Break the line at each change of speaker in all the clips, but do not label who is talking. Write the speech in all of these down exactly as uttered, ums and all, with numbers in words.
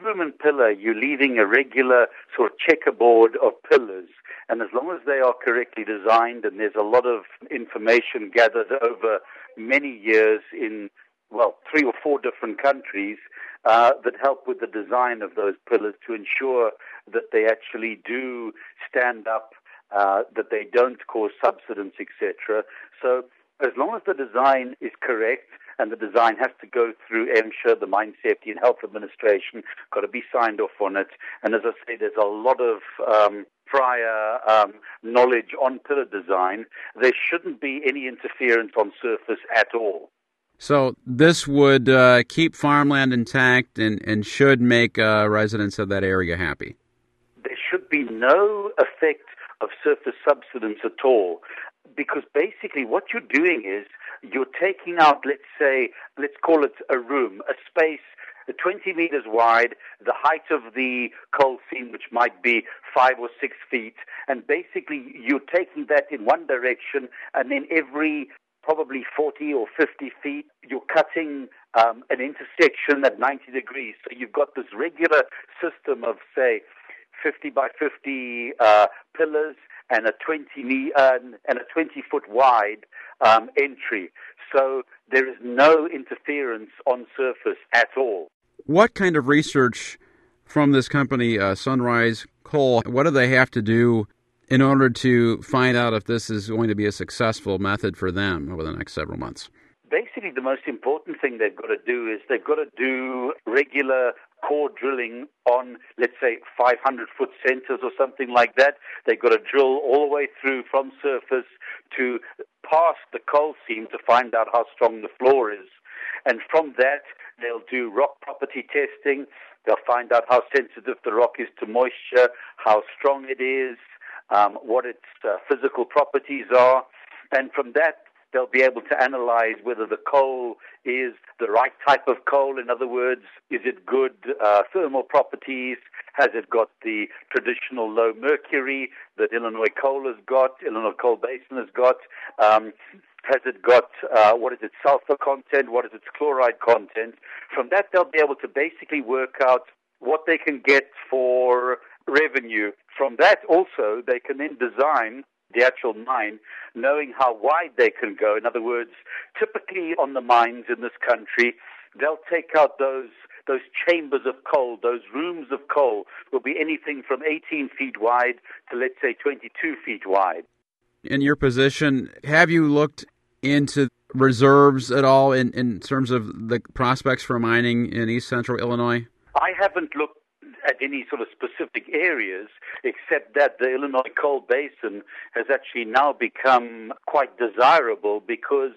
bedroom and pillar, you're leaving a regular sort of checkerboard of pillars. And as long as they are correctly designed, and there's a lot of information gathered over many years in, well, three or four different countries uh, that help with the design of those pillars to ensure that they actually do stand up, uh, that they don't cause subsidence, et cetera. So as long as the design is correct, and the design has to go through MSHA, the Mine Safety and Health Administration, got to be signed off on it. And as I say, there's a lot of um, prior um, knowledge on pillar design. There shouldn't be any interference on surface at all.
So this would uh, keep farmland intact and, and should make uh, residents of that area happy?
There should be no effect of surface subsidence at all, because basically what you're doing is you're taking out, let's say, let's call it a room, a space twenty meters wide, the height of the coal seam, which might be five or six feet, and basically you're taking that in one direction, and then every probably forty or fifty feet, you're cutting um, an intersection at ninety degrees. So you've got this regular system of, say, fifty by fifty uh, pillars and a twenty uh, and a twenty foot wide um, entry. So there is no interference on surface at all.
What kind of research from this company, uh, Sunrise Coal, what do they have to do in order to find out if this is going to be a successful method for them over the next several months?
Basically, the most important thing they've got to do is they've got to do regular core drilling on, let's say, five hundred foot centers or something like that. They've got to drill all the way through from surface to past the coal seam to find out how strong the floor is. And from that, they'll do rock property testing. They'll find out how sensitive the rock is to moisture, how strong it is, um, what its uh, physical properties are. And from that, they'll be able to analyze whether the coal is the right type of coal. In other words, is it good uh, thermal properties? Has it got the traditional low mercury that Illinois Coal has got, Illinois Coal Basin has got? Um, has it got, uh, what is its sulfur content? What is its chloride content? From that, they'll be able to basically work out what they can get for revenue. From that, also, they can then design the actual mine, knowing how wide they can go. In other words, typically on the mines in this country, they'll take out those those chambers of coal, those rooms of coal, will be anything from eighteen feet wide to, let's say, twenty-two feet wide.
In your position, have you looked into reserves at all in, in terms of the prospects for mining in East Central Illinois?
I haven't looked at any sort of specific areas, except that the Illinois Coal Basin has actually now become quite desirable, because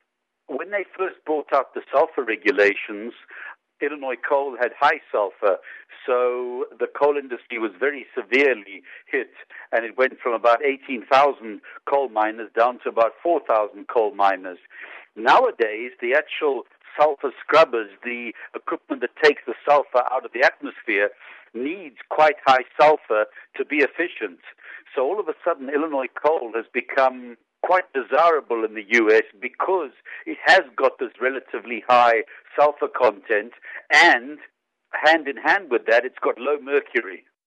when they first brought out the sulfur regulations, Illinois Coal had high sulfur, so the coal industry was very severely hit, and it went from about eighteen thousand coal miners down to about four thousand coal miners. Nowadays, the actual sulfur scrubbers, the equipment that takes the sulfur out of the atmosphere, needs quite high sulfur to be efficient. So all of a sudden, Illinois Coal has become quite desirable in the U S because it has got this relatively high sulfur content, and hand in hand with that, it's got low mercury.